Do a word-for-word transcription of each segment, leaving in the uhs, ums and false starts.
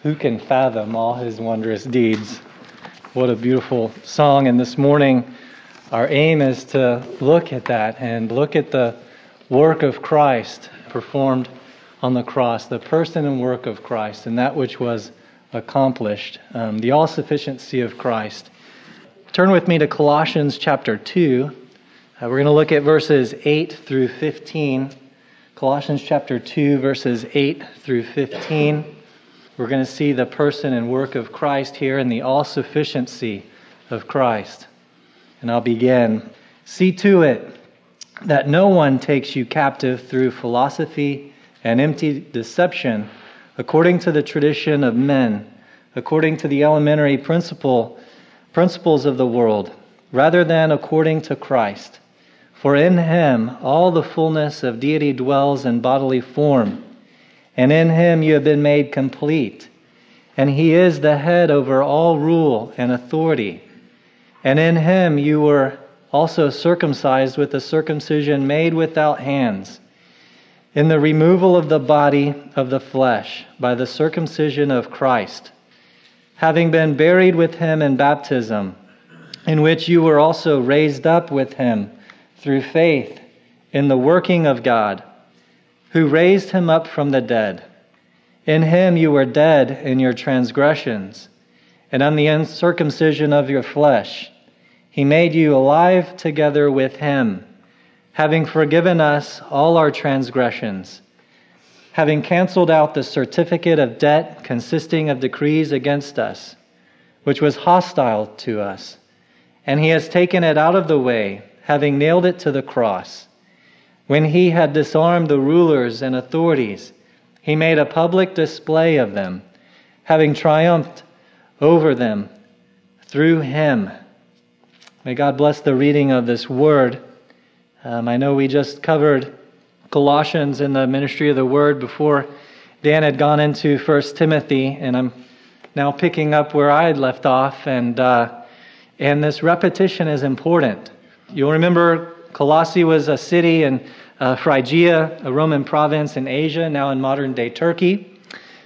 Who can fathom all his wondrous deeds? What a beautiful song. And this morning, our aim is to look at that and look at the work of Christ performed on the cross, the person and work of Christ, and that which was accomplished, um, the all-sufficiency of Christ. Turn with me to Colossians chapter two. Uh, we're going to look at verses eight through fifteen. Colossians chapter two, verses eight through fifteen. We're going to see the person and work of Christ here and the all-sufficiency of Christ. And I'll begin. See to it that no one takes you captive through philosophy and empty deception, according to the tradition of men, according to the elementary principle, principles of the world, rather than according to Christ. For in him all the fullness of deity dwells in bodily form, and in him you have been made complete. And he is the head over all rule and authority. And in him you were also circumcised with a circumcision made without hands, in the removal of the body of the flesh by the circumcision of Christ, having been buried with him in baptism, in which you were also raised up with him through faith in the working of God, who raised him up from the dead. In him you were dead in your transgressions, and on the uncircumcision of your flesh. He made you alive together with him, having forgiven us all our transgressions, having canceled out the certificate of debt consisting of decrees against us, which was hostile to us. And he has taken it out of the way, having nailed it to the cross. When he had disarmed the rulers and authorities, he made a public display of them, having triumphed over them through him. May God bless the reading of this word. Um, I know we just covered Colossians in the ministry of the word before Dan had gone into First Timothy, and I'm now picking up where I had left off, and uh, and this repetition is important. You'll remember Colossae was a city in uh, Phrygia, a Roman province in Asia, now in modern-day Turkey.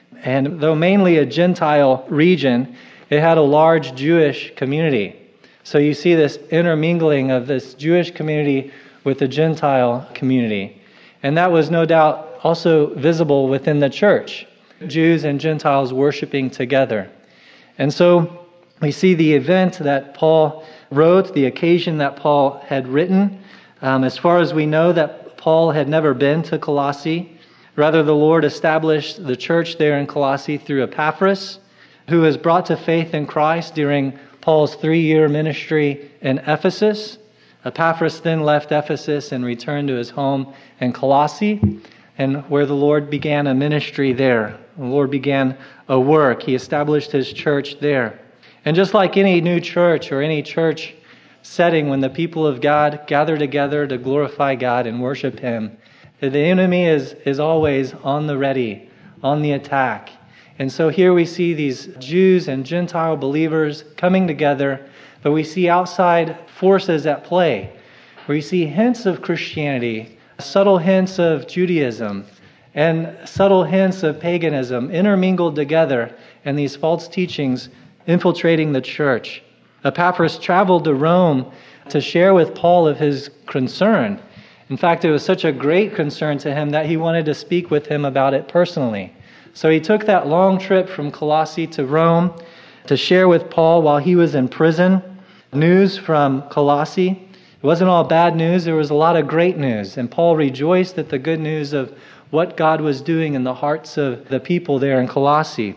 And though mainly a Gentile region, it had a large Jewish community. So you see this intermingling of this Jewish community with the Gentile community. And that was no doubt also visible within the church, Jews and Gentiles worshiping together. And so we see the event that Paul wrote, the occasion that Paul had written. Um, as far as we know, that Paul had never been to Colossae. Rather, the Lord established the church there in Colossae through Epaphras, who was brought to faith in Christ during Paul's three-year ministry in Ephesus. Epaphras then left Ephesus and returned to his home in Colossae, and where the Lord began a ministry there. The Lord began a work. He established his church there. And just like any new church or any church setting, when the people of God gather together to glorify God and worship him, the enemy is, is always on the ready, on the attack. And so here we see these Jews and Gentile believers coming together, but we see outside forces at play, where you see hints of Christianity, subtle hints of Judaism, and subtle hints of paganism intermingled together, and these false teachings infiltrating the church. Epaphras traveled to Rome to share with Paul of his concern. In fact, it was such a great concern to him that he wanted to speak with him about it personally. So he took that long trip from Colossae to Rome to share with Paul while he was in prison news from Colossae. It wasn't all bad news, there was a lot of great news. And Paul rejoiced at the good news of what God was doing in the hearts of the people there in Colossae.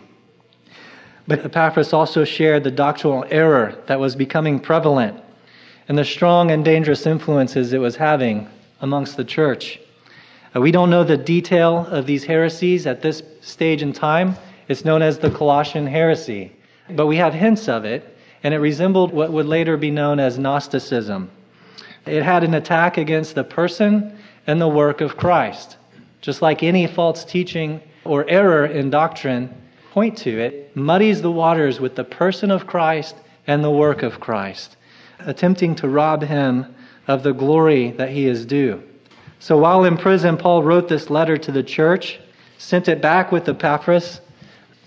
But Epaphras also shared the doctrinal error that was becoming prevalent and the strong and dangerous influences it was having amongst the church. Uh, we don't know the detail of these heresies at this stage in time. It's known as the Colossian heresy. But we have hints of it, and it resembled what would later be known as Gnosticism. It had an attack against the person and the work of Christ. Just like any false teaching or error in doctrine point to, it muddies the waters with the person of Christ and the work of Christ, attempting to rob him of the glory that he is due. So while in prison, Paul wrote this letter to the church, sent it back with Epaphras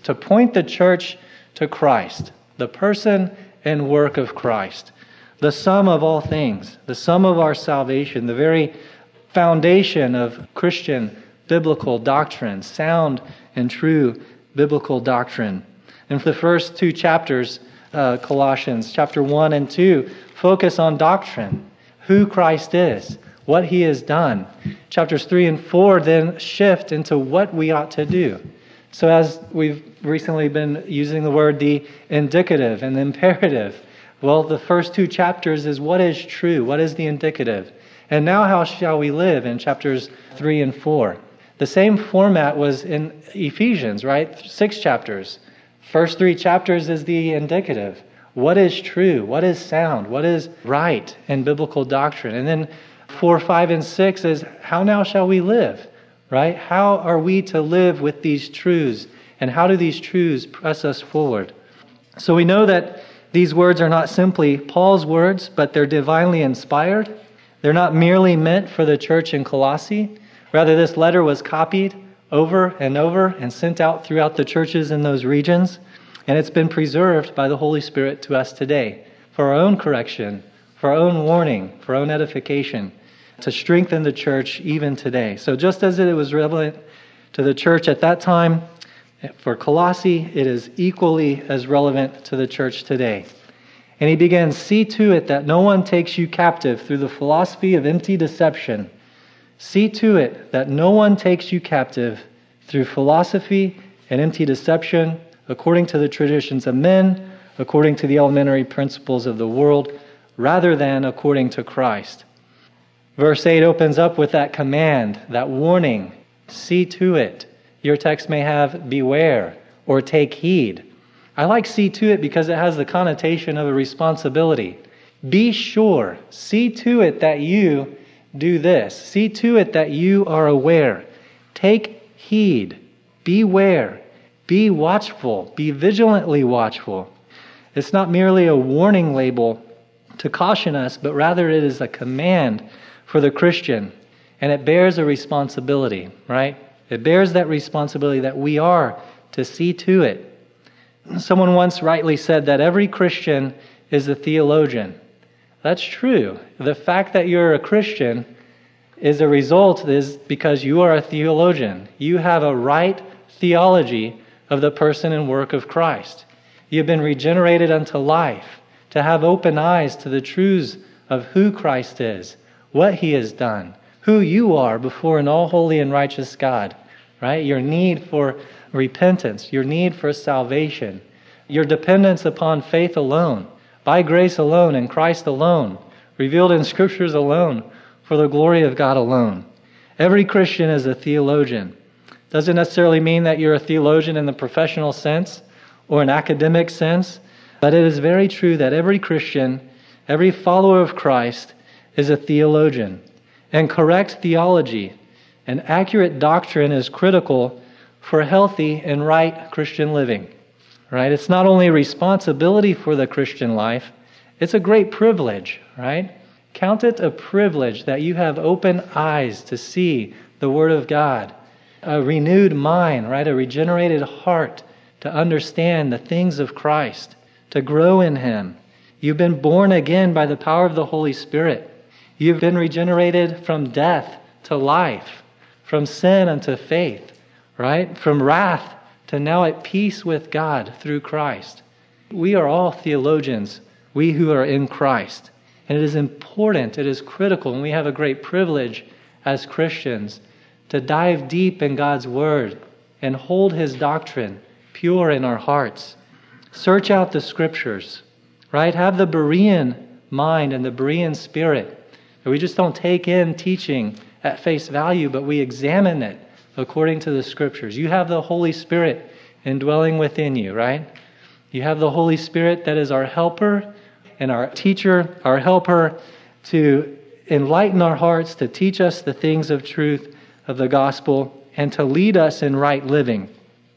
to point the church to Christ, the person and work of Christ, the sum of all things, the sum of our salvation, the very foundation of Christian biblical doctrine, sound and true biblical doctrine. And for the first two chapters, uh, Colossians chapter one and two, focus on doctrine, who Christ is, what he has done. Chapters three and four then shift into what we ought to do. So as we've recently been using the word the indicative and the imperative, well, the first two chapters is what is true, what is the indicative. And now how shall we live in chapters three and four. The same format was in Ephesians, right? Six chapters. First three chapters is the indicative. What is true? What is sound? What is right in biblical doctrine? And then four, five, and six is how now shall we live, right? How are we to live with these truths? And how do these truths press us forward? So we know that these words are not simply Paul's words, but they're divinely inspired. They're not merely meant for the church in Colossae. Rather, this letter was copied over and over and sent out throughout the churches in those regions. And it's been preserved by the Holy Spirit to us today for our own correction, for our own warning, for our own edification, to strengthen the church even today. So just as it was relevant to the church at that time, for Colossae, it is equally as relevant to the church today. And he begins, see to it that no one takes you captive through the philosophy of empty deception. See to it that no one takes you captive through philosophy and empty deception, according to the traditions of men, according to the elementary principles of the world, rather than according to Christ. Verse eight opens up with that command, that warning, see to it. Your text may have beware or take heed. I like see to it because it has the connotation of a responsibility. Be sure, see to it that you do this. See to it that you are aware. Take heed. Beware. Be watchful. Be vigilantly watchful. It's not merely a warning label to caution us, but rather it is a command for the Christian. And it bears a responsibility, right? It bears that responsibility that we are to see to it. Someone once rightly said that every Christian is a theologian. That's true. The fact that you're a Christian is a result is because you are a theologian. You have a right theology of the person and work of Christ. You've been regenerated unto life, to have open eyes to the truths of who Christ is, what he has done, who you are before an all-holy and righteous God, right? Your need for repentance, your need for salvation, your dependence upon faith alone, by grace alone, in Christ alone, revealed in Scriptures alone, for the glory of God alone. Every Christian is a theologian. Doesn't necessarily mean that you're a theologian in the professional sense or an academic sense, but it is very true that every Christian, every follower of Christ is a theologian. And correct theology and accurate doctrine is critical for healthy and right Christian living. Right? It's not only a responsibility for the Christian life, it's a great privilege, right? Count it a privilege that you have open eyes to see the Word of God, a renewed mind, right? A regenerated heart to understand the things of Christ, to grow in Him. You've been born again by the power of the Holy Spirit. You've been regenerated from death to life, from sin unto faith, right? From wrath to now at peace with God through Christ. We are all theologians, we who are in Christ. And it is important, it is critical, and we have a great privilege as Christians to dive deep in God's Word and hold His doctrine pure in our hearts. Search out the Scriptures, right? Have the Berean mind and the Berean spirit. We just don't take in teaching at face value, but we examine it according to the Scriptures. You have the Holy Spirit indwelling within you, right? You have the Holy Spirit that is our helper and our teacher, our helper to enlighten our hearts, to teach us the things of truth of the gospel, and to lead us in right living.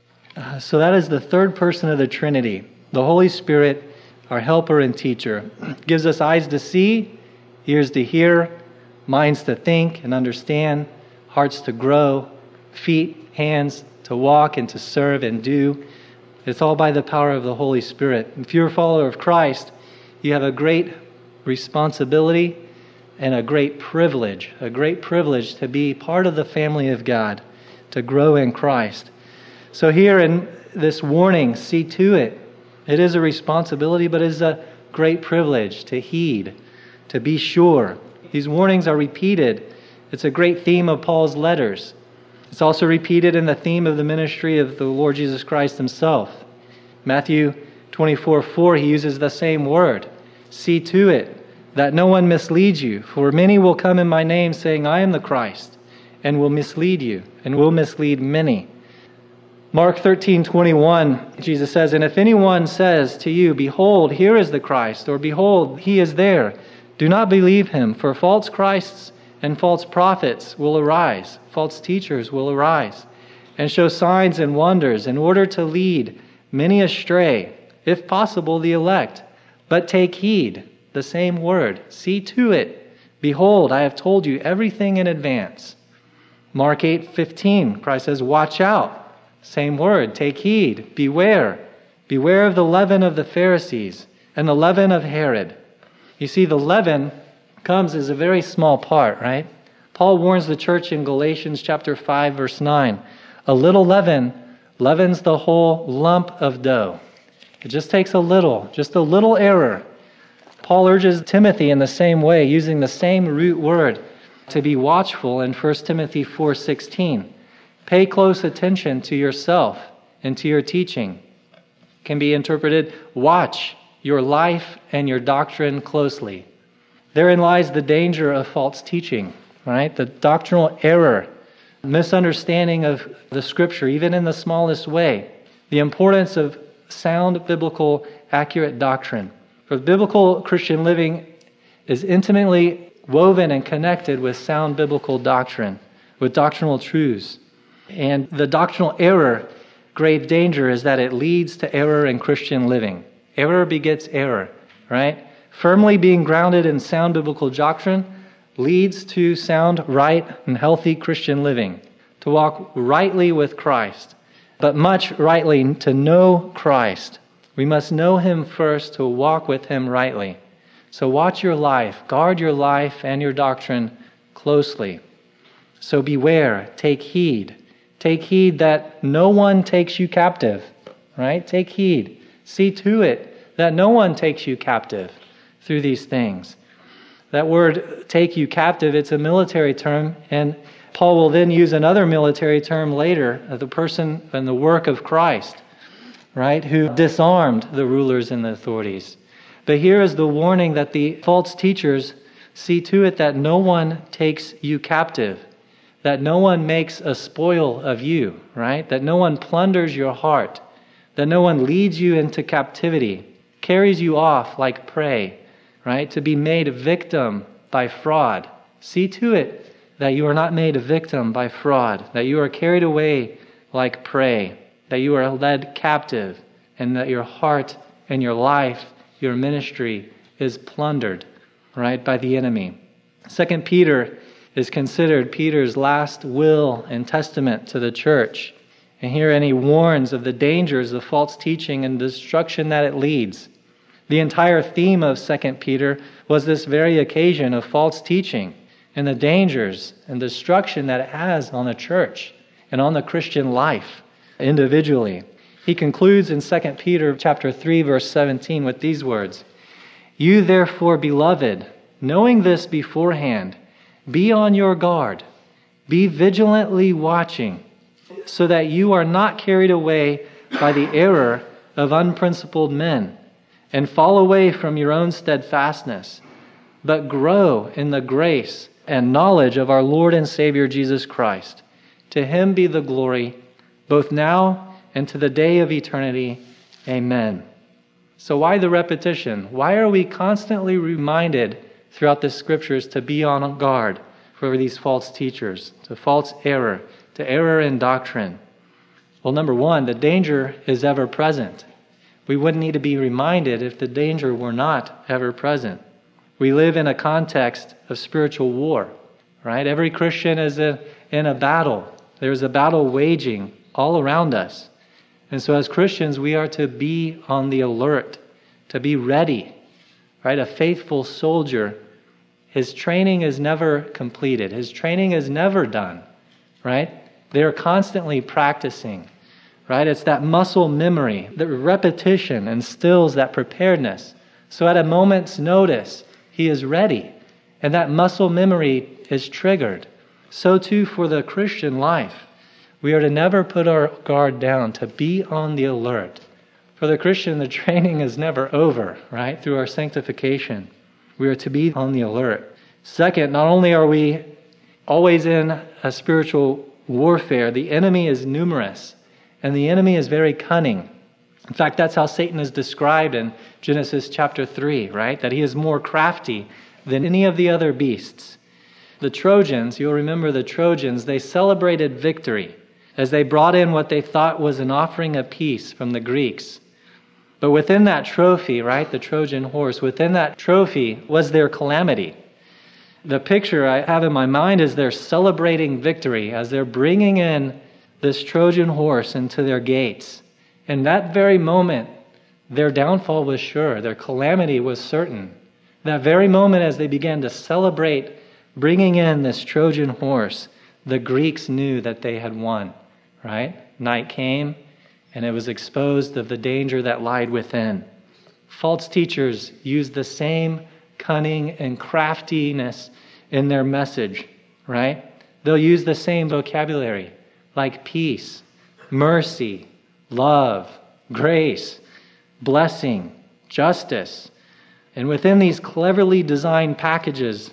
Uh, so that is the third person of the Trinity. The Holy Spirit, our helper and teacher, gives us eyes to see, ears to hear, minds to think and understand, hearts to grow, feet, hands to walk and to serve and do, It's all by the power of the Holy Spirit. If you're a follower of Christ, you have a great responsibility and a great privilege, a great privilege to be part of the family of God, to grow in Christ. So here in this warning, see to it. It is a responsibility, but it is a great privilege to heed, to be sure. These warnings are repeated. It's a great theme of Paul's letters. It's also repeated in the theme of the ministry of the Lord Jesus Christ himself. Matthew twenty-four four, he uses the same word. See to it that no one misleads you, for many will come in my name saying, I am the Christ, and will mislead you, and will mislead many. Mark thirteen twenty-one, Jesus says, and if anyone says to you, behold, here is the Christ, or behold, he is there, do not believe him, for false Christs and false prophets will arise, false teachers will arise, and show signs and wonders in order to lead many astray, if possible the elect. But take heed, the same word, see to it. Behold, I have told you everything in advance. Mark eight fifteen, Christ says, watch out. Same word, take heed, beware. Beware of the leaven of the Pharisees and the leaven of Herod. You see, the leaven comes as a very small part, right? Paul warns the church in Galatians chapter five, verse nine. A little leaven leavens the whole lump of dough. It just takes a little, just a little error. Paul urges Timothy in the same way, using the same root word, to be watchful in First Timothy four sixteen. Pay close attention to yourself and to your teaching. It can be interpreted, watch your life and your doctrine closely. Therein lies the danger of false teaching, right? The doctrinal error, misunderstanding of the Scripture, even in the smallest way. The importance of sound biblical accurate doctrine. For biblical Christian living is intimately woven and connected with sound biblical doctrine, with doctrinal truths. And the doctrinal error, grave danger, is that it leads to error in Christian living. Error begets error, right? Firmly being grounded in sound biblical doctrine leads to sound, right, and healthy Christian living, to walk rightly with Christ, but much rightly to know Christ. We must know him first to walk with him rightly. So watch your life, guard your life and your doctrine closely. So beware, take heed. Take heed that no one takes you captive, right? Take heed. See to it that no one takes you captive through these things. That word, take you captive, it's a military term, and Paul will then use another military term later, the person and the work of Christ, right, who disarmed the rulers and the authorities. But here is the warning that the false teachers see to it that no one takes you captive, that no one makes a spoil of you, right? That no one plunders your heart, that no one leads you into captivity, carries you off like prey, right? To be made a victim by fraud. See to it that you are not made a victim by fraud, that you are carried away like prey, that you are led captive, and that your heart and your life, your ministry is plundered, right, by the enemy. Second Peter is considered Peter's last will and testament to the church. And herein he warns of the dangers of false teaching and destruction that it leads. The entire theme of Second Peter was this very occasion of false teaching and the dangers and destruction that it has on the church and on the Christian life individually. He concludes in Second Peter chapter three, verse seventeen with these words, "You therefore, beloved, knowing this beforehand, be on your guard, be vigilantly watching, so that you are not carried away by the error of unprincipled men, and fall away from your own steadfastness, but grow in the grace and knowledge of our Lord and Savior Jesus Christ. To him be the glory, both now and to the day of eternity. Amen." So why the repetition? Why are we constantly reminded throughout the Scriptures to be on guard for these false teachers, to false error, to error in doctrine? Well, number one, the danger is ever present. We wouldn't need to be reminded if the danger were not ever present. We live in a context of spiritual war, right? Every Christian is a, in a battle. There's a battle waging all around us. And so as Christians, we are to be on the alert, to be ready, right? A faithful soldier, his training is never completed. His training is never done, right? They're constantly practicing, right? It's that muscle memory, the repetition instills that preparedness. So at a moment's notice, he is ready, and that muscle memory is triggered. So too for the Christian life. We are to never put our guard down, to be on the alert. For the Christian, the training is never over, right? Through our sanctification, we are to be on the alert. Second, not only are we always in a spiritual warfare, the enemy is numerous, and the enemy is very cunning. In fact, that's how Satan is described in Genesis chapter three, right? That he is more crafty than any of the other beasts. The Trojans, you'll remember the Trojans, they celebrated victory as they brought in what they thought was an offering of peace from the Greeks. But within that trophy, right, the Trojan horse, within that trophy was their calamity. The picture I have in my mind is they're celebrating victory as they're bringing in this Trojan horse into their gates. In that very moment, their downfall was sure. Their calamity was certain. That very moment as they began to celebrate bringing in this Trojan horse, the Greeks knew that they had won, right? Night came, and it was exposed of the danger that lied within. False teachers used the same cunning and craftiness in their message, right? They'll use the same vocabulary, like peace, mercy, love, grace, blessing, justice. And within these cleverly designed packages,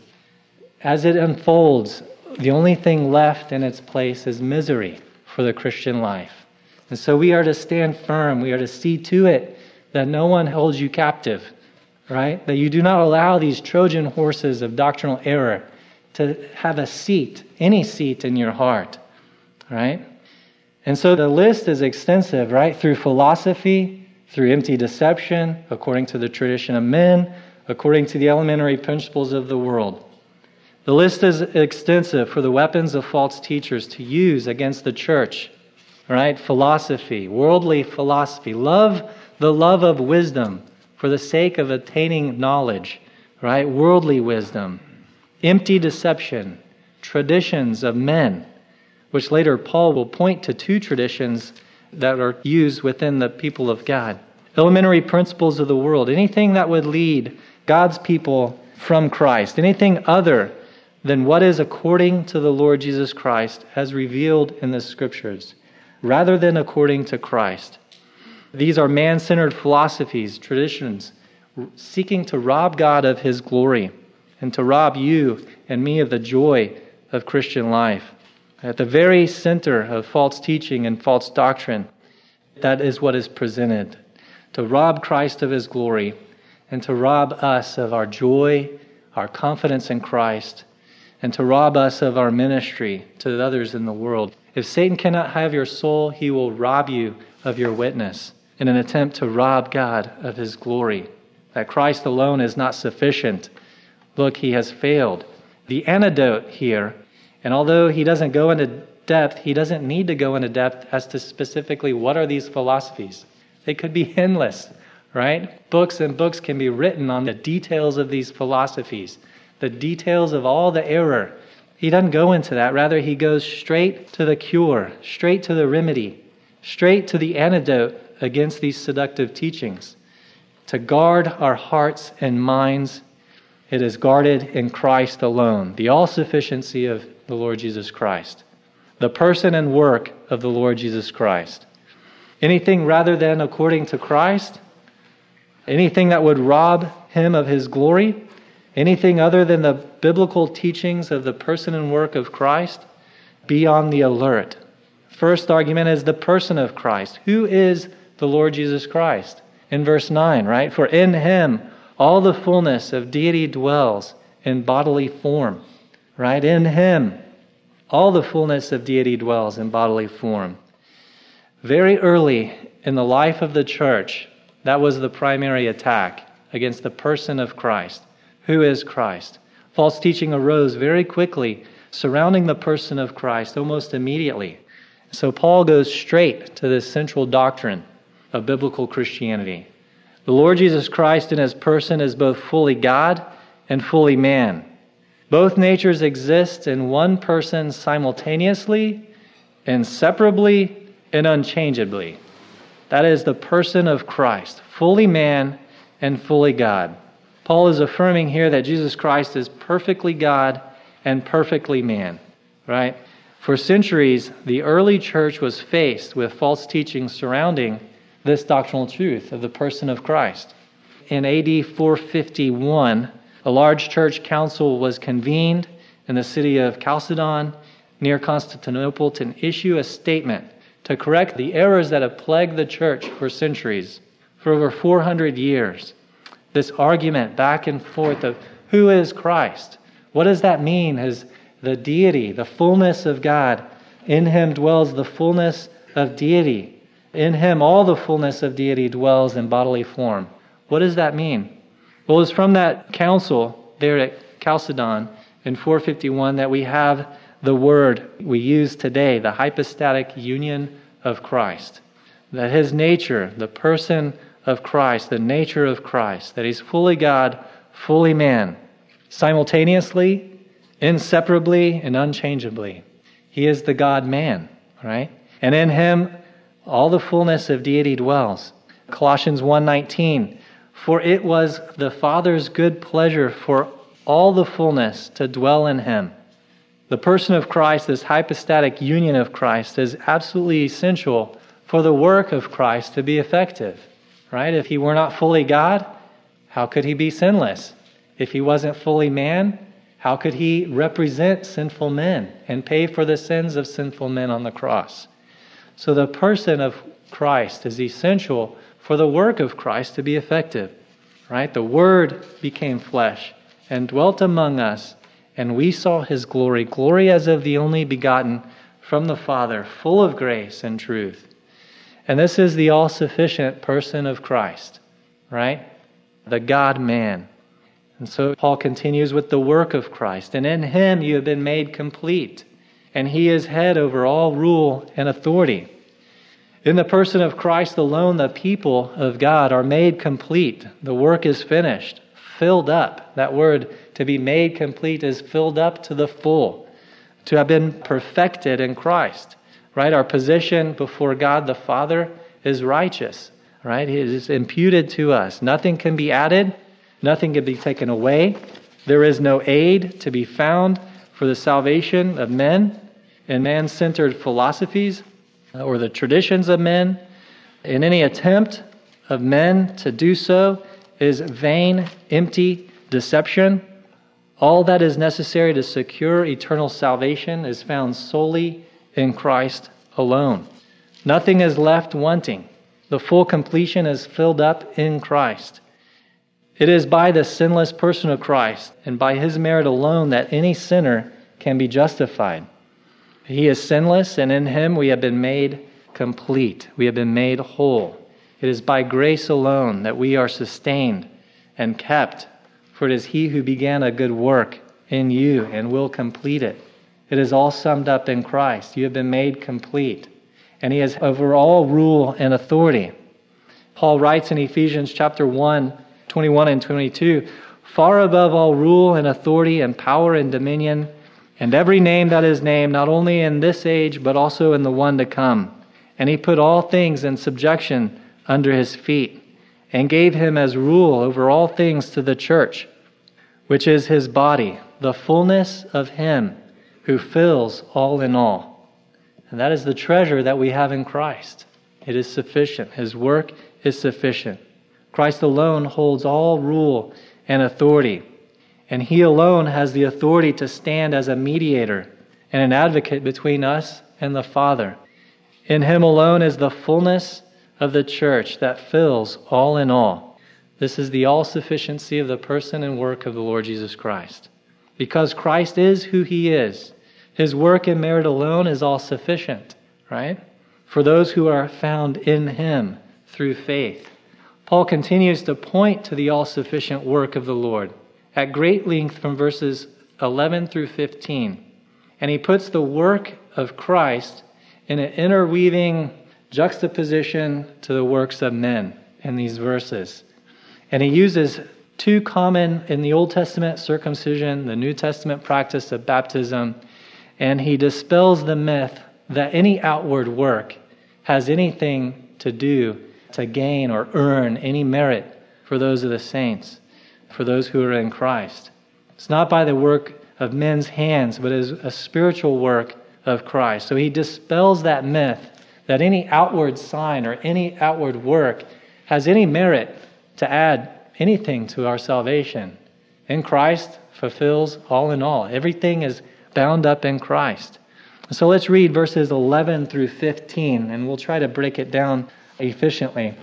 as it unfolds, the only thing left in its place is misery for the Christian life. And so we are to stand firm. We are to see to it that no one holds you captive, right? That you do not allow these Trojan horses of doctrinal error to have a seat, any seat in your heart, right? And so the list is extensive, right? Through philosophy, through empty deception, according to the tradition of men, according to the elementary principles of the world. The list is extensive for the weapons of false teachers to use against the church, right? Philosophy, worldly philosophy. Love the love of wisdom for the sake of attaining knowledge, right? Worldly wisdom. Empty deception, traditions of men, which later Paul will point to two traditions that are used within the people of God. Elementary principles of the world, anything that would lead God's people from Christ, anything other than what is according to the Lord Jesus Christ as revealed in the Scriptures, rather than according to Christ. These are man-centered philosophies, traditions, seeking to rob God of His glory and to rob you and me of the joy of Christian life. At the very center of false teaching and false doctrine, that is what is presented. To rob Christ of His glory and to rob us of our joy, our confidence in Christ, and to rob us of our ministry to others in the world. If Satan cannot have your soul, he will rob you of your witness in an attempt to rob God of His glory. That Christ alone is not sufficient. Look, he has failed. The antidote here, and although he doesn't go into depth, he doesn't need to go into depth as to specifically what are these philosophies. They could be endless, right? Books and books can be written on the details of these philosophies, the details of all the error. He doesn't go into that. Rather, he goes straight to the cure, straight to the remedy, straight to the antidote against these seductive teachings. To guard our hearts and minds, it is guarded in Christ alone, the all-sufficiency of the Lord Jesus Christ, the person and work of the Lord Jesus Christ. Anything rather than according to Christ, anything that would rob Him of His glory, anything other than the biblical teachings of the person and work of Christ, be on the alert. First argument is the person of Christ. Who is the Lord Jesus Christ? In verse nine, right? For in Him all the fullness of deity dwells in bodily form, right? In Him all the fullness of deity dwells in bodily form. Very early in the life of the church, that was the primary attack against the person of Christ. Who is Christ? False teaching arose very quickly surrounding the person of Christ almost immediately. So Paul goes straight to this central doctrine of biblical Christianity. The Lord Jesus Christ in his person is both fully God and fully man. Both natures exist in one person simultaneously, inseparably, and unchangeably. That is the person of Christ, fully man and fully God. Paul is affirming here that Jesus Christ is perfectly God and perfectly man, right? For centuries, the early church was faced with false teachings surrounding this doctrinal truth of the person of Christ. In A D four fifty-one, a large church council was convened in the city of Chalcedon near Constantinople to issue a statement to correct the errors that have plagued the church for centuries, for over four hundred years. This argument back and forth of who is Christ? What does that mean as the deity, the fullness of God? In him dwells the fullness of deity. In him all the fullness of deity dwells in bodily form. What does that mean? Well, it's from that council there at Chalcedon in four fifty-one that we have the word we use today, the hypostatic union of Christ. That his nature, the person of Christ, the nature of Christ, that he's fully God, fully man, simultaneously, inseparably, and unchangeably. He is the God-man, right? And in him, all the fullness of deity dwells. Colossians one nineteen, for it was the Father's good pleasure for all the fullness to dwell in him. The person of Christ, this hypostatic union of Christ, is absolutely essential for the work of Christ to be effective, right? If he were not fully God, how could he be sinless? If he wasn't fully man, how could he represent sinful men and pay for the sins of sinful men on the cross? So the person of Christ is essential for the work of Christ to be effective, right? The Word became flesh and dwelt among us, and we saw his glory, glory as of the only begotten from the Father, full of grace and truth. And this is the all-sufficient person of Christ, right? The God-man. And so Paul continues with the work of Christ. And in him you have been made complete. And he is head over all rule and authority. In the person of Christ alone, the people of God are made complete. The work is finished, filled up. That word, to be made complete, is filled up to the full. To have been perfected in Christ. Right? Our position before God the Father is righteous. Right? It is imputed to us. Nothing can be added. Nothing can be taken away. There is no aid to be found for the salvation of men in man-centered philosophies or the traditions of men. In any attempt of men to do so is vain, empty deception. All that is necessary to secure eternal salvation is found solely in Christ alone. Nothing is left wanting. The full completion is filled up in Christ. It is by the sinless person of Christ and by his merit alone that any sinner can be justified. He is sinless, and in him we have been made complete. We have been made whole. It is by grace alone that we are sustained and kept, for it is he who began a good work in you and will complete it. It is all summed up in Christ. You have been made complete, and he is over all rule and authority. Paul writes in Ephesians chapter one, twenty-one and twenty-two, far above all rule and authority and power and dominion, and every name that is named, not only in this age, but also in the one to come. And he put all things in subjection under his feet, and gave him as rule over all things to the church, which is his body, the fullness of him who fills all in all. And that is the treasure that we have in Christ. It is sufficient. His work is sufficient. Christ alone holds all rule and authority, and he alone has the authority to stand as a mediator and an advocate between us and the Father. In him alone is the fullness of the church that fills all in all. This is the all-sufficiency of the person and work of the Lord Jesus Christ. Because Christ is who he is, his work and merit alone is all-sufficient, right? For those who are found in him through faith. Paul continues to point to the all-sufficient work of the Lord at great length from verses eleven through fifteen. And he puts the work of Christ in an interweaving juxtaposition to the works of men in these verses. And he uses two common in the Old Testament circumcision, the New Testament practice of baptism, and he dispels the myth that any outward work has anything to do to gain or earn any merit for those of the saints, for those who are in Christ. It's not by the work of men's hands, but is a spiritual work of Christ. So he dispels that myth that any outward sign or any outward work has any merit to add anything to our salvation. In Christ fulfills all in all. Everything is bound up in Christ. So let's read verses eleven through fifteen, and we'll try to break it down efficiently.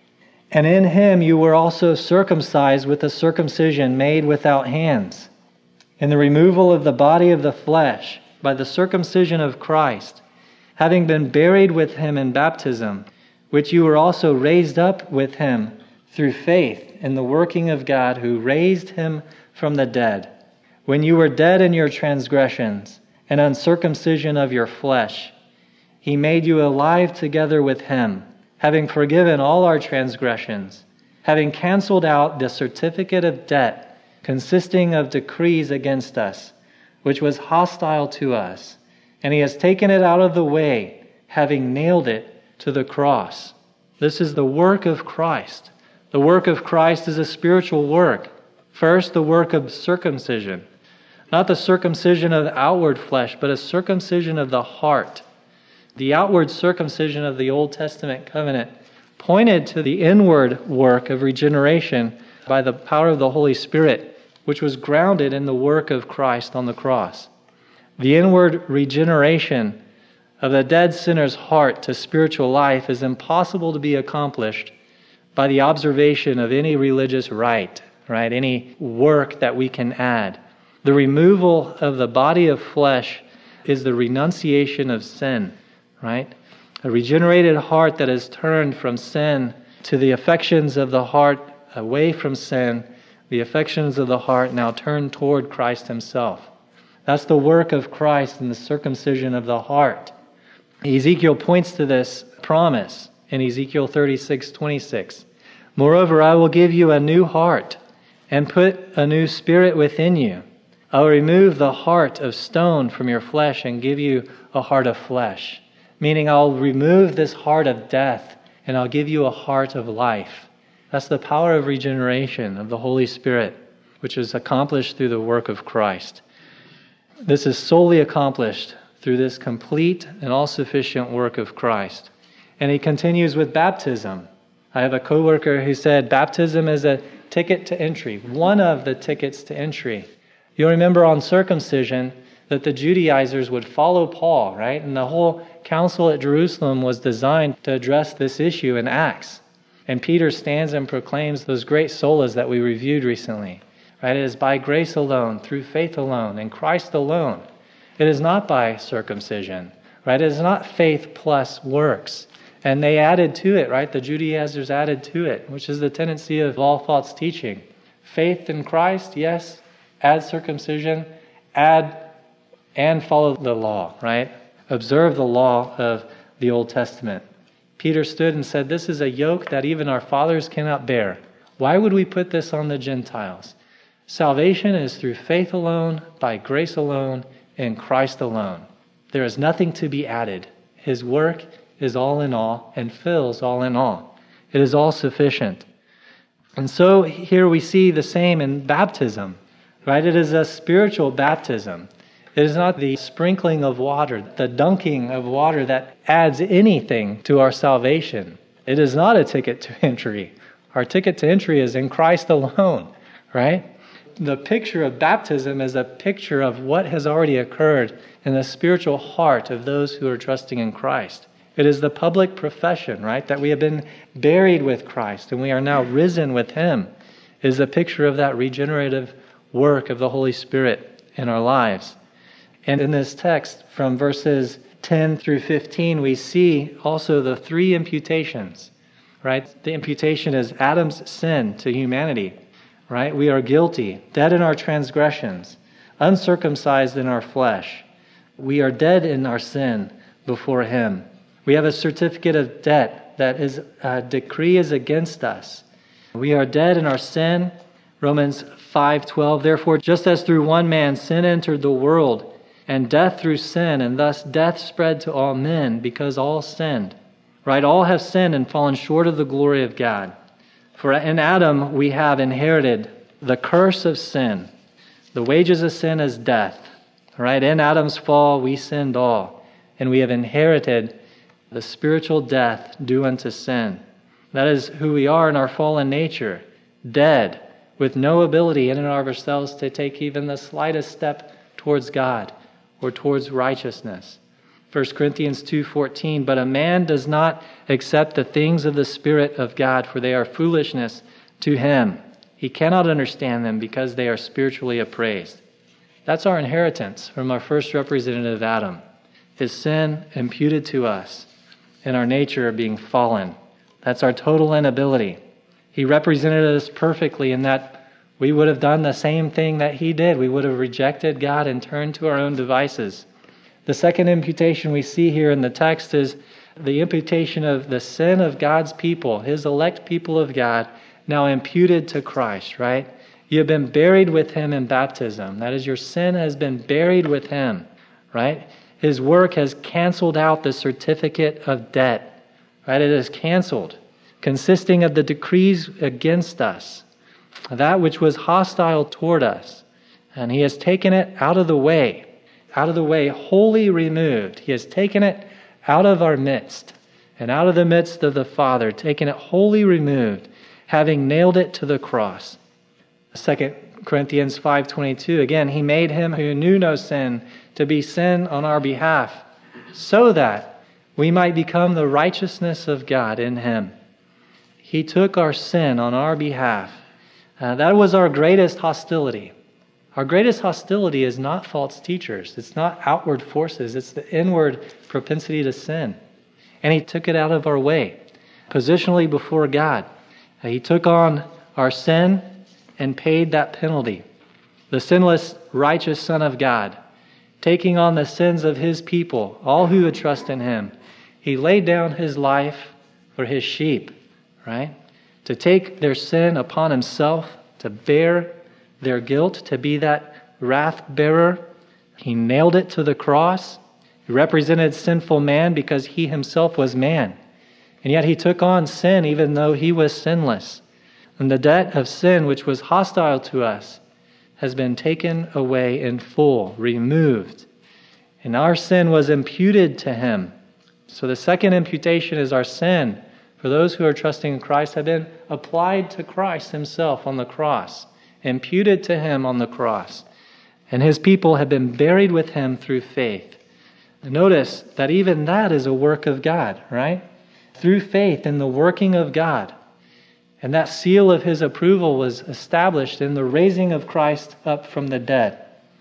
And in him you were also circumcised with a circumcision made without hands, in the removal of the body of the flesh, by the circumcision of Christ, having been buried with him in baptism, which you were also raised up with him through faith in the working of God who raised him from the dead. When you were dead in your transgressions and uncircumcision of your flesh, he made you alive together with him, having forgiven all our transgressions, having canceled out the certificate of debt consisting of decrees against us, which was hostile to us, and he has taken it out of the way, having nailed it to the cross. This is the work of Christ. The work of Christ is a spiritual work. First, the work of circumcision. Not the circumcision of outward flesh, but a circumcision of the heart. The outward circumcision of the Old Testament covenant pointed to the inward work of regeneration by the power of the Holy Spirit, which was grounded in the work of Christ on the cross. The inward regeneration of the dead sinner's heart to spiritual life is impossible to be accomplished by the observation of any religious rite, right? Any work that we can add. The removal of the body of flesh is the renunciation of sin, right? A regenerated heart that is turned from sin to the affections of the heart, away from sin, the affections of the heart now turned toward Christ himself. That's the work of Christ in the circumcision of the heart. Ezekiel points to this promise in Ezekiel thirty-six twenty-six. Moreover, I will give you a new heart and put a new spirit within you. I will remove the heart of stone from your flesh and give you a heart of flesh. Meaning I'll remove this heart of death and I'll give you a heart of life. That's the power of regeneration of the Holy Spirit, which is accomplished through the work of Christ. This is solely accomplished through this complete and all-sufficient work of Christ. And he continues with baptism. I have a coworker who said baptism is a ticket to entry, one of the tickets to entry. You'll remember on circumcision that the Judaizers would follow Paul, right? And the whole council at Jerusalem was designed to address this issue in Acts. And Peter stands and proclaims those great solas that we reviewed recently. Right? It is by grace alone, through faith alone, in Christ alone. It is not by circumcision. Right? It is not faith plus works. And they added to it, right? The Judaizers added to it, which is the tendency of all false teaching. Faith in Christ, yes. Add circumcision. Add and follow the law, right? Observe the law of the Old Testament. Peter stood and said, this is a yoke that even our fathers cannot bear. Why would we put this on the Gentiles? Salvation is through faith alone, by grace alone, in Christ alone. There is nothing to be added. His work is all in all and fills all in all. It is all sufficient. And so here we see the same in baptism, right? It is a spiritual baptism. It is not the sprinkling of water, the dunking of water that adds anything to our salvation. It is not a ticket to entry. Our ticket to entry is in Christ alone, right? The picture of baptism is a picture of what has already occurred in the spiritual heart of those who are trusting in Christ. It is the public profession, right, that we have been buried with Christ and we are now risen with him. It is a picture of that regenerative work of the Holy Spirit in our lives. And in this text, from verses ten through fifteen, we see also the three imputations, right? The imputation is Adam's sin to humanity, right? We are guilty, dead in our transgressions, uncircumcised in our flesh. We are dead in our sin, before him. We have a certificate of debt that is a decree is against us. We are dead in our sin. Romans five twelve, therefore, just as through one man sin entered the world, and death through sin, and thus death spread to all men because all sinned. Right? All have sinned and fallen short of the glory of God. For in Adam we have inherited the curse of sin. The wages of sin is death. Right? In Adam's fall we sinned all, and we have inherited the spiritual death due unto sin. That is who we are in our fallen nature, dead, with no ability in and of ourselves to take even the slightest step towards God or towards righteousness. First Corinthians two fourteen, but a man does not accept the things of the Spirit of God, for they are foolishness to him. He cannot understand them because they are spiritually appraised. That's our inheritance from our first representative, Adam. His sin imputed to us and our nature being fallen. That's our total inability. He represented us perfectly in that we would have done the same thing that he did. We would have rejected God and turned to our own devices. The second imputation we see here in the text is the imputation of the sin of God's people, his elect people of God, now imputed to Christ, right? You have been buried with him in baptism. That is, your sin has been buried with him, right? His work has canceled out the certificate of debt. Right, it is canceled, consisting of the decrees against us, that which was hostile toward us. And he has taken it out of the way, out of the way, wholly removed. He has taken it out of our midst, and out of the midst of the Father, taken it wholly removed, having nailed it to the cross. Second Corinthians five twenty-two, again, he made him who knew no sin to be sin on our behalf, so that we might become the righteousness of God in him. He took our sin on our behalf. Uh, that was our greatest hostility. Our greatest hostility is not false teachers. It's not outward forces. It's the inward propensity to sin. And he took it out of our way, positionally before God. Uh, he took on our sin and paid that penalty. The sinless, righteous Son of God, taking on the sins of his people, all who would trust in him. He laid down his life for his sheep, right? To take their sin upon himself, to bear their guilt, to be that wrath bearer. He nailed it to the cross. He represented sinful man because he himself was man. And yet he took on sin even though he was sinless. And the debt of sin, which was hostile to us, has been taken away in full, removed. And our sin was imputed to him. So the second imputation is our sin, for those who are trusting in Christ, have been applied to Christ himself on the cross, imputed to him on the cross. And his people have been buried with him through faith. And notice that even that is a work of God, right? Through faith in the working of God. And that seal of his approval was established in the raising of Christ up from the dead.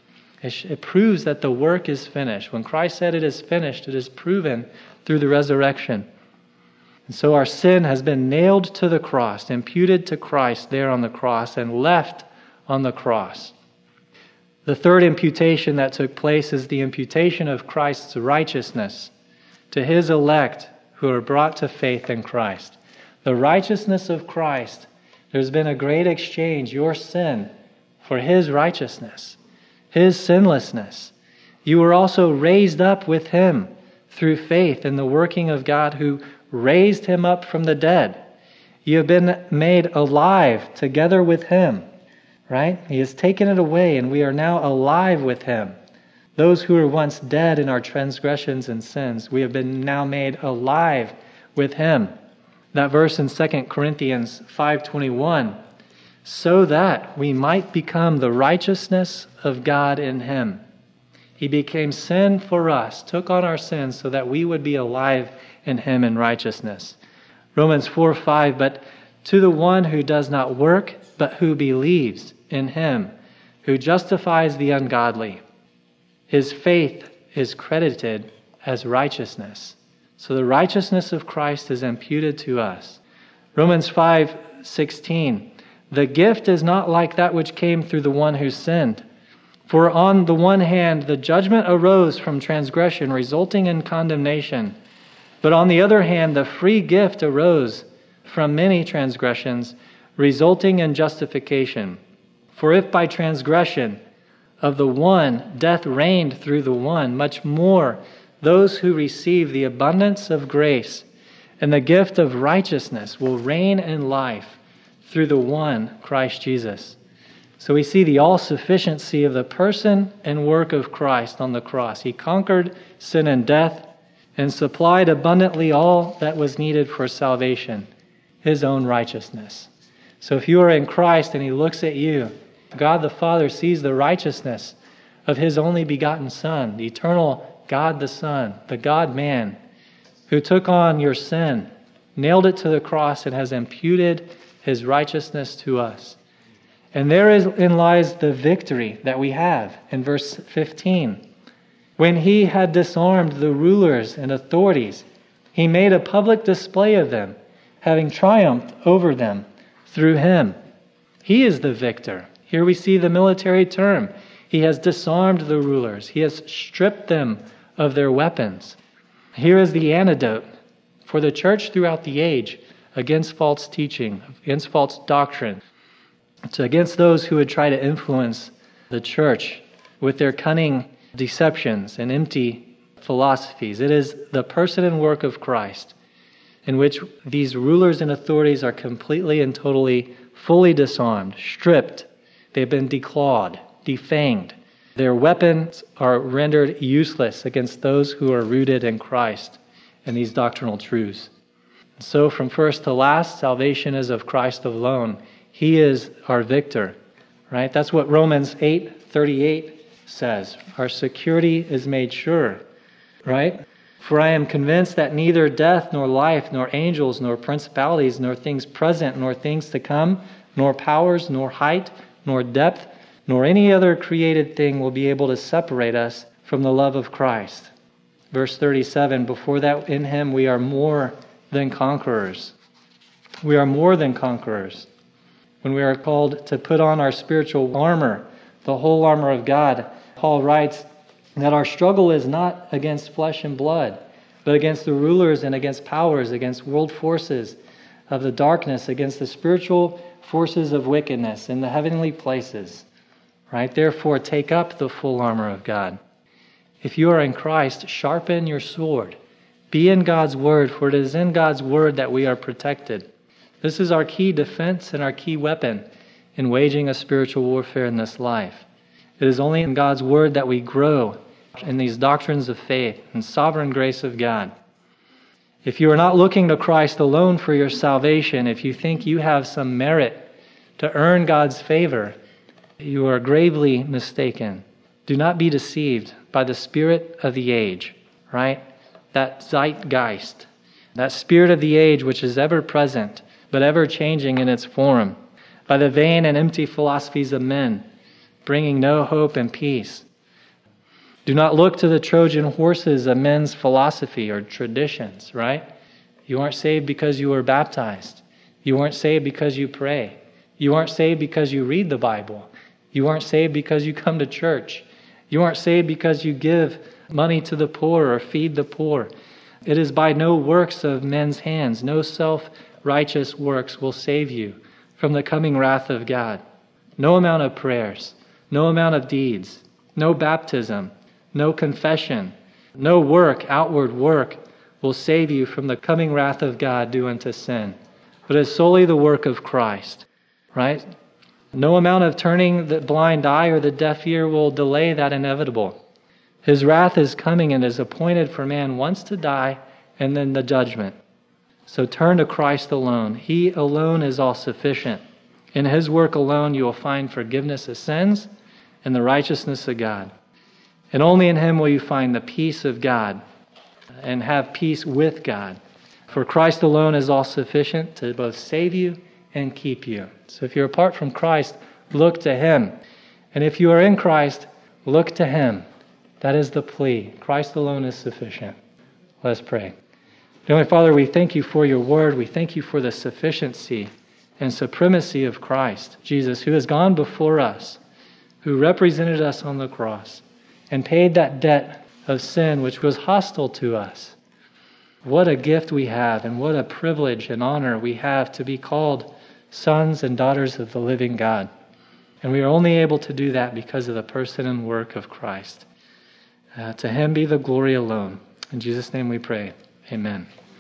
It proves that the work is finished. When Christ said it is finished, it is proven through the resurrection. And so our sin has been nailed to the cross, imputed to Christ there on the cross, and left on the cross. The third imputation that took place is the imputation of Christ's righteousness to his elect who are brought to faith in Christ. The righteousness of Christ, there's been a great exchange, your sin for his righteousness, his sinlessness. You were also raised up with him through faith in the working of God who raised him up from the dead. You have been made alive together with him, right? He has taken it away and we are now alive with him. Those who were once dead in our transgressions and sins, we have been now made alive with him. That verse in Second Corinthians five twenty-one, so that we might become the righteousness of God in him. He became sin for us, took on our sins so that we would be alive in him in righteousness. Romans four five, but to the one who does not work, but who believes in him, who justifies the ungodly, his faith is credited as righteousness. So the righteousness of Christ is imputed to us. Romans five sixteen, the gift is not like that which came through the one who sinned. For on the one hand, the judgment arose from transgression, resulting in condemnation. But on the other hand, the free gift arose from many transgressions, resulting in justification. For if by transgression of the one death reigned through the one, much more those who receive the abundance of grace and the gift of righteousness will reign in life through the one, Christ Jesus. So we see the all-sufficiency of the person and work of Christ on the cross. He conquered sin and death and supplied abundantly all that was needed for salvation, his own righteousness. So if you are in Christ and he looks at you, God the Father sees the righteousness of his only begotten Son, the eternal God the Son, the God-man, who took on your sin, nailed it to the cross, and has imputed his righteousness to us. And therein lies the victory that we have in verse fifteen. When he had disarmed the rulers and authorities, he made a public display of them, having triumphed over them through him. He is the victor. Here we see the military term. He has disarmed the rulers. He has stripped them of their weapons. Here is the antidote for the church throughout the age against false teaching, against false doctrine. It's against those who would try to influence the church with their cunning deceptions and empty philosophies. It is the person and work of Christ in which these rulers and authorities are completely and totally, fully disarmed, stripped. They've been declawed, defanged. Their weapons are rendered useless against those who are rooted in Christ and these doctrinal truths. So from first to last, salvation is of Christ alone. He is our victor, right? That's what Romans eight thirty-eight says. Our security is made sure, right? For I am convinced that neither death, nor life, nor angels, nor principalities, nor things present, nor things to come, nor powers, nor height, nor depth, nor any other created thing will be able to separate us from the love of Christ. Verse thirty-seven, before that in him we are more than conquerors. We are more than conquerors. When we are called to put on our spiritual armor, the whole armor of God, Paul writes that our struggle is not against flesh and blood, but against the rulers and against powers, against world forces of the darkness, against the spiritual forces of wickedness in the heavenly places. Right? Therefore, take up the full armor of God. If you are in Christ, sharpen your sword. Be in God's word, for it is in God's word that we are protected. This is our key defense and our key weapon in waging a spiritual warfare in this life. It is only in God's word that we grow in these doctrines of faith and sovereign grace of God. If you are not looking to Christ alone for your salvation, if you think you have some merit to earn God's favor, you are gravely mistaken. Do not be deceived by the spirit of the age, right? That zeitgeist, that spirit of the age which is ever present, but ever changing in its form, by the vain and empty philosophies of men, bringing no hope and peace. Do not look to the Trojan horses of men's philosophy or traditions, right? You aren't saved because you were baptized. You aren't saved because you pray. You aren't saved because you read the Bible. You aren't saved because you come to church. You aren't saved because you give money to the poor or feed the poor. It is by no works of men's hands, no self-righteous works will save you from the coming wrath of God. No amount of prayers, no amount of deeds, no baptism, no confession, no work, outward work, will save you from the coming wrath of God due unto sin. But it is solely the work of Christ, right? No amount of turning the blind eye or the deaf ear will delay that inevitable. His wrath is coming and is appointed for man once to die and then the judgment. So turn to Christ alone. He alone is all sufficient. In his work alone you will find forgiveness of sins and the righteousness of God. And only in him will you find the peace of God and have peace with God. For Christ alone is all sufficient to both save you and keep you. So if you're apart from Christ, look to him. And if you are in Christ, look to him. That is the plea. Christ alone is sufficient. Let's pray. Heavenly Father, we thank you for your word. We thank you for the sufficiency and supremacy of Christ, Jesus, who has gone before us, who represented us on the cross and paid that debt of sin which was hostile to us. What a gift we have, and what a privilege and honor we have to be called sons and daughters of the living God. And we are only able to do that because of the person and work of Christ. Uh, to him be the glory alone. In Jesus' name we pray. Amen.